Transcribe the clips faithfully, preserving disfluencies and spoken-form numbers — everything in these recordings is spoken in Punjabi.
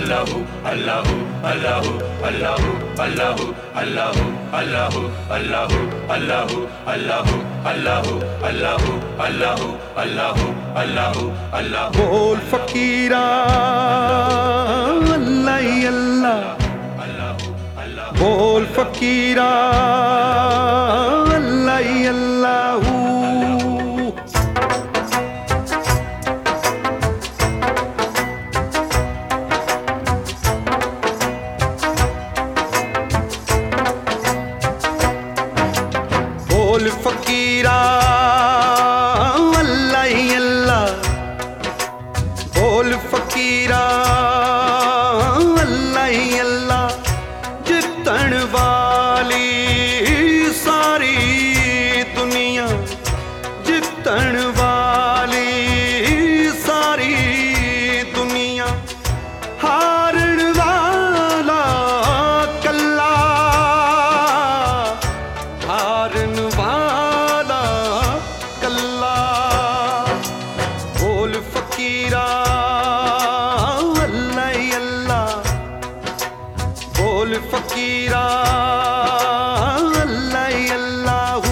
Allahu, Allahu, Allahu, Allahu, Allahu, Allahu, Allahu, Allahu, Allahu, Allahu, Allahu, Allahu, Allahu, Allahu, Allahu, Allahu. बोल फकीरा अल्लाह ही अल्लाह, बोल फकीरा अल्लाह ही अल्लाह। बोल फकीरा अल्लाह ही अल्लाह, बोल फकीरा अल्लाह ही अल्लाह। जितण वाली सारी दुनिया, जितण वाली सारी दुनिया, हारण वाला कल्ला, हारण वाला कल्ला। बोल फकीरा अल्लाह ही अल्लाह, बोल फकीरा अल्लाह ही अल्लाह।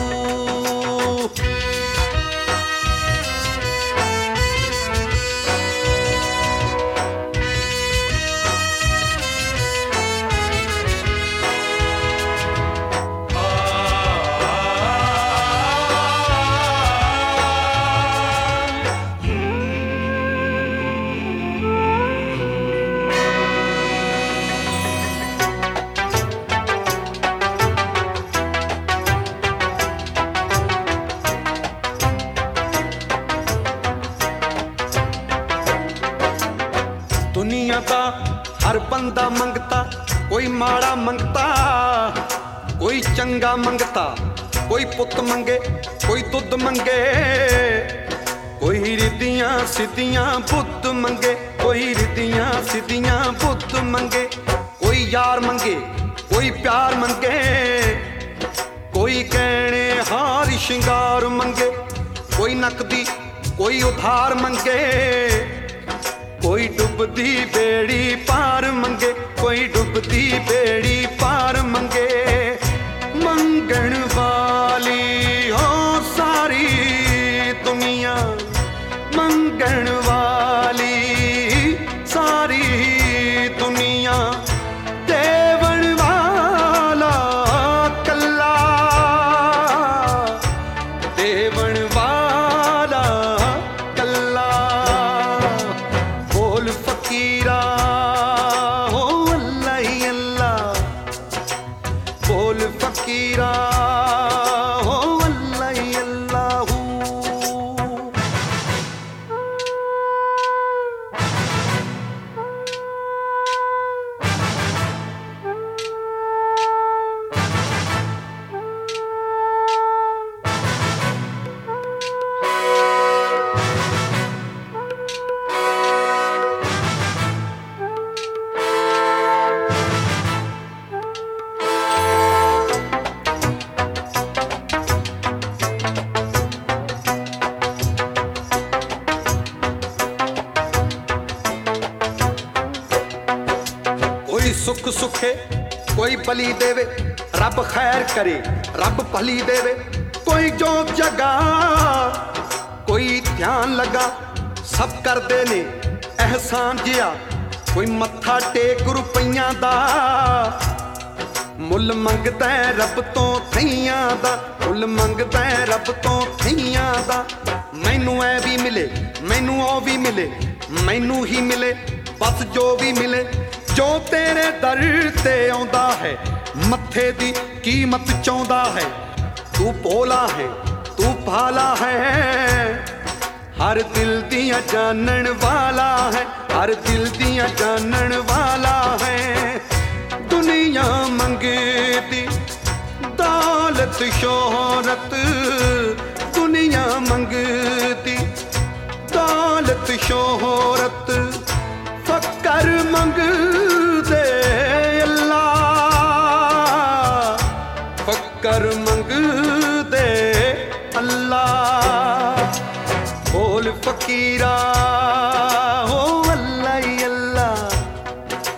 दुनिया का हर बंदा मंगता, कोई माड़ा मंगता, कोई चंगा मंगता, कोई पुत मंगे, कोई दुध मंगे, कोई रिदियां सिद्धियां बुद्ध मंगे, कोई रिदियां सिद्धियां बुद्ध मंगे। कोई यार मंगे, कोई प्यार मंगे, कोई कहने हार श्रृंगार मंगे, कोई नकदी, कोई उधार मंगे, कोई डुबदी बेड़ी पार मंगे, कोई डुबदी बेड़ी पार मंगे। मंगण वाली हो सारी दुनिया, मंगण वाली सारी दुनिया। देवण वाला कल्ला, देवण वाला कल्ला। बोल फकीरा हो अल्लाह ही अल्लाह, बोल फकीरा हो अल्लाह ही अल्लाह। कोई सुख सुखे, कोई बली देवे, रब खैर करे, रब भली देवे। कोई जोत जगा, कोई ध्यान लगा, सब करदे ने एहसान जिया। कोई मत्था टेक रुपइयां दा, मुल मंगदा रब तो थइयां दा, मुल मंगदा रब तो थइयां दा। मैनू ऐ भी मिले, मैनू ओ भी मिले, मैनू ही मिले बस जो भी मिले। जो तेरे दर ते आउंदा है, मत्थे दी कीमत चाहुंदा है। तू भोला है, तू भाला है, हर दिल दियां जानन वाला है, हर दिल दियां जानन वाला है। दुनिया मंगती दौलत शोहरत, दुनिया मंगती दौलत शोहरत। फकर मंगदे अल्लाह, फकर मंगदे अल्लाह। बोल फकीरा हो अल्लाह ही अल्लाह,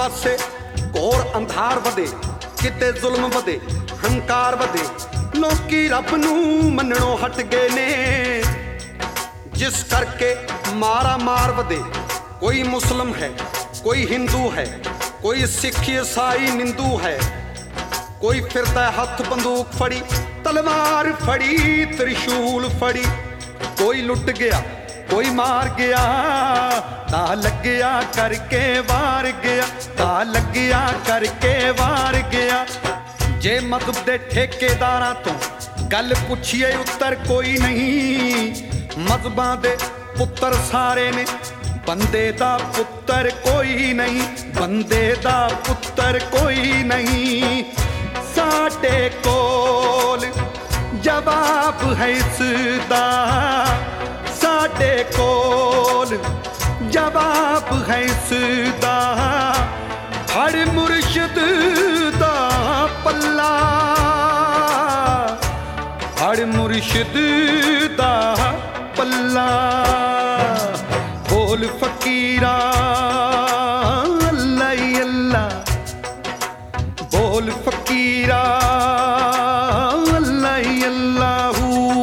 ਪਾਸੇ ਘੋਰ ਅੰਧਾਰ ਵਧੇ, ਕਿਤੇ ਜ਼ੁਲਮ ਵਧੇ, ਹੰਕਾਰ ਵਧੇ, ਲੋਕੀ ਰੱਬ ਨੂੰ ਮੰਨਣੋਂ ਹਟ ਗਏ ਨੇ, ਜਿਸ ਕਰਕੇ ਮਾਰਾ ਮਾਰ ਵਧੇ। ਕੋਈ ਮੁਸਲਮ ਹੈ, ਕੋਈ ਹਿੰਦੂ ਹੈ, ਕੋਈ ਸਿੱਖ ਈਸਾਈ ਨਿੰਦੂ ਹੈ, ਕੋਈ ਫਿਰਦਾ ਹੱਥ ਬੰਦੂਕ ਫੜੀ, ਤਲਵਾਰ ਫੜੀ, ਤ੍ਰਿਸ਼ੂਲ ਫੜੀ। ਕੋਈ ਲੁੱਟ ਗਿਆ, ਕੋਈ ਮਾਰ ਗਿਆ, ਤਾਂ ਲੱਗਿਆ ਕਰਕੇ ਵਾਰ ਗਿਆ, ਤਾਂ ਲੱਗਿਆ ਕਰਕੇ ਵਾਰ ਗਿਆ। ਜੇ ਮਜ਼ਹਬ ਦੇ ਠੇਕੇਦਾਰਾਂ ਤੋਂ ਗੱਲ ਪੁੱਛੀਏ ਉੱਤਰ ਕੋਈ ਨਹੀਂ। ਮਜ਼ਹਬਾਂ ਦੇ ਪੁੱਤਰ ਸਾਰੇ ਨੇ, ਬੰਦੇ ਦਾ ਪੁੱਤਰ ਕੋਈ ਨਹੀਂ, ਬੰਦੇ ਦਾ ਪੁੱਤਰ ਕੋਈ ਨਹੀਂ। ਸਾਡੇ ਕੋਲ ਜਵਾਬ ਹੈ ਇਸ ਦਾ, ਸਾਡੇ ਕੋਲ ਜਵਾਬ ਹੈ ਇਸ ਦਾ। ਫੜ ਮੁਰਸ਼ਿਦ ਦਾ ਪੱਲਾ, ਫੜ ਮੁਰਸ਼ਿਦ ਦਾ ਪੱਲਾ। ਬੋਲ ਫਕੀਰਾ ਅੱਲਾ ਹੀ ਅੱਲਾ, ਬੋਲ ਫਕੀਰਾ ਅੱਲਾ ਹੀ ਅੱਲਾਹੂ।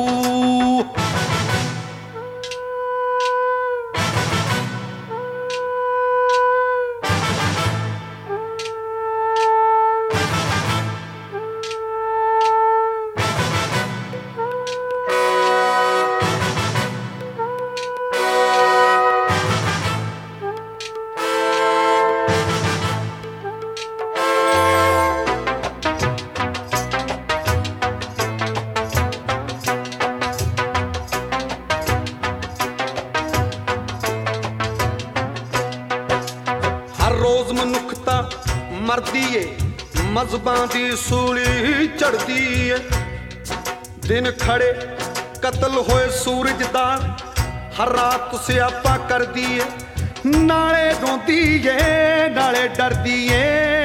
ਰੋਜ਼ ਮਨੁੱਖਤਾ ਮਰਦੀ ਏ, ਮਜ਼ਹਬਾਂ ਦੀ ਸੂਲੀ ਚੜਦੀ ਏ। ਦਿਨ ਖੜੇ ਕਤਲ ਹੋਏ ਸੂਰਜ ਦਾ, ਹਰ ਰਾਤ ਸਿਆਪਾ ਕਰਦੀ ਏ। ਨਾਲੇ ਰੋਂਦੀ ਏ, ਨਾਲੇ ਡਰਦੀ ਏ,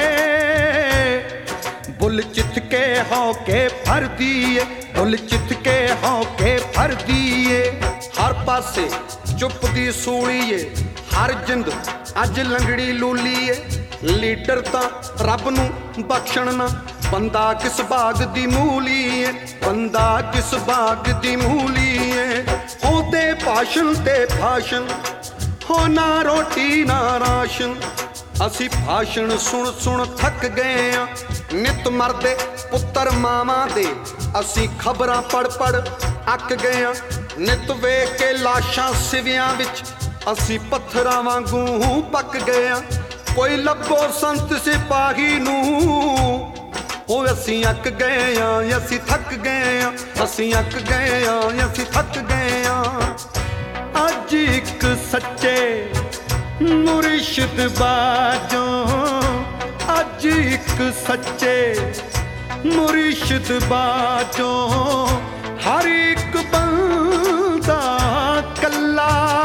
ਬੁੱਲ ਚਿੱਥ ਕੇ ਹੋ ਕੇ ਫਰਦੀ ਏ, ਬੁੱਲ ਚਿੱਥ ਕੇ ਹੋ ਕੇ ਫਰਦੀ ਏ। ਹਰ ਪਾਸੇ ਚੁੱਪ ਦੀ ਸੂਲੀ ਏ, ਹਰ ਜਿੰਦ ਅੱਜ ਲੰਗੜੀ ਲੂਲੀ ਏ। ਲੀਡਰ ਤਾਂ ਰੱਬ ਨੂੰ ਬਖਸ਼ਣ ਨਾ, ਬੰਦਾ ਕਿਸ ਬਾਗ ਦੀ ਮੂਲੀ ਏ, ਬੰਦਾ ਕਿਸ ਬਾਗ ਦੀ ਮੂਲੀ ਏ। ਹੋਦੇ ਭਾਸ਼ਣ ਤੇ ਭਾਸ਼ਣ, ਹੋ ਨਾ ਰੋਟੀ ਨਾ ਰਾਸ਼ਨ। ਅਸੀਂ ਭਾਸ਼ਣ ਸੁਣ ਸੁਣ ਥੱਕ ਗਏ ਆਂ, ਨਿਤ ਮਰਦੇ ਪੁੱਤਰ ਮਾਵਾਂ ਦੇ ਅਸੀਂ ਖਬਰਾਂ ਪੜ ਪੜ ਅੱਕ ਗਏ ਆਂ। ਨਿਤ ਵੇਖ ਕੇ ਲਾਸ਼ਾਂ ਸਿਵਿਆਂ ਵਿੱਚ ਅਸੀਂ ਪੱਥਰਾਂ ਵਾਂਗੂ ਪੱਕ ਗਏ ਆਂ। ਕੋਈ ਲੱਭੋ ਸੰਤ ਸਿਪਾਹੀ ਨੂੰ, ਉਹ ਅਸੀਂ ਅੱਕ ਗਏ ਆਂ, ਅਸੀਂ ਥੱਕ ਗਏ ਆਂ, ਅਸੀਂ ਅੱਕ ਗਏ ਆਂ, ਅਸੀਂ ਥੱਕ ਗਏ ਆਂ। ਅੱਜ ਇੱਕ ਸੱਚੇ ਮੁਰਸ਼ਿਦ ਬਾਝੋਂ, ਅੱਜ ਇੱਕ ਸੱਚੇ ਮੁਰਸ਼ਿਦ ਬਾਝੋਂ ਹਰ ਇੱਕ ਬੰਦਾ ਕੱਲਾ,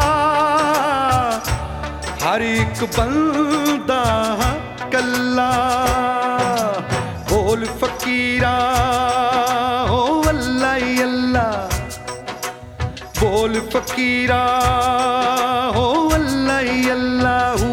ਹਰ ਇੱਕ ਬੰਦਾ ਕੱਲਾ। ਬੋਲ ਫਕੀਰਾ ਓ ਅੱਲਾ ਹੀ ਅੱਲਾ, ਬੋਲ ਫਕੀਰਾ ਓ ਅੱਲਾ ਹੀ ਅੱਲਾਹੂ।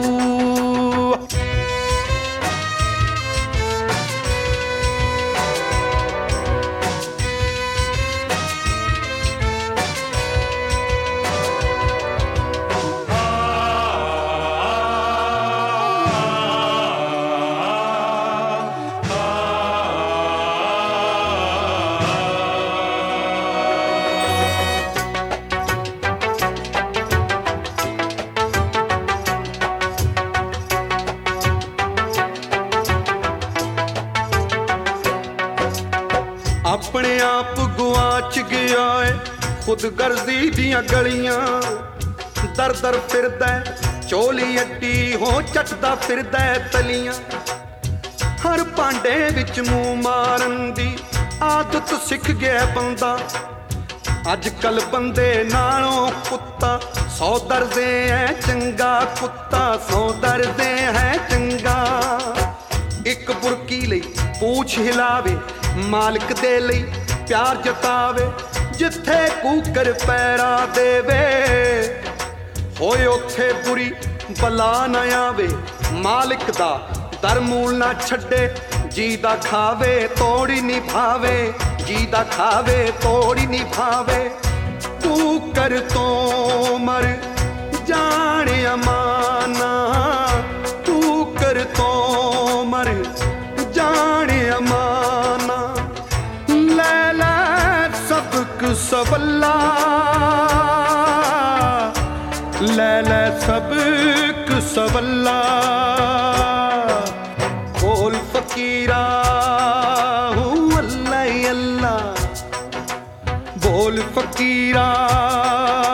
ਆਪਣੇ ਆਪ ਗੁਆਚ ਗਿਆ ਏ ਖੁਦਗਰਜ਼ੀ ਦੀਆਂ ਗਲੀਆਂ। ਦਰ ਦਰ ਫਿਰਦਾ ਚੋਲੀ ਅੱਡੀ ਹੋ ਚੱਟਦਾ ਫਿਰਦਾ ਤਲੀਆਂ। ਹਰ ਭਾਂਡੇ ਵਿੱਚ ਮੂੰਹ ਮਾਰਨ ਦੀ ਆਦਤ ਸਿੱਖ ਗਿਆ ਬੰਦਾ। ਅੱਜ ਕੱਲ ਬੰਦੇ ਨਾਲੋਂ ਕੁੱਤਾ ਸੌ ਦਰਦੇ ਹੈ ਚੰਗਾ, ਕੁੱਤਾ ਸੌ ਦਰਦੇ ਹੈ ਚੰਗਾ। ਇੱਕ ਬੁਰਕੀ ਲਈ ਪੂਛ ਹਿਲਾਵੇ, ਮਾਲਕ ਦੇ ਲਈ ਪਿਆਰ ਜਤਾਵੇ। ਜਿੱਥੇ ਕੂਕਰ ਪੈਰਾ ਦੇਵੇ ਹੋਏ ਉੱਥੇ ਬੁਰੀ बला न आवे मालिक दा दर मूल ना छड्डे जी दा खावे तोड़ी निभावे जी दा खावे तोड़ी निभावे तू कर तो मर जाने अमाना तू कर तो मर जाने अमाना ले ले सबक सबला ले ले सबक सबला बोल फकीरा हूँ अल्लाह अल्लाह बोल फकीरा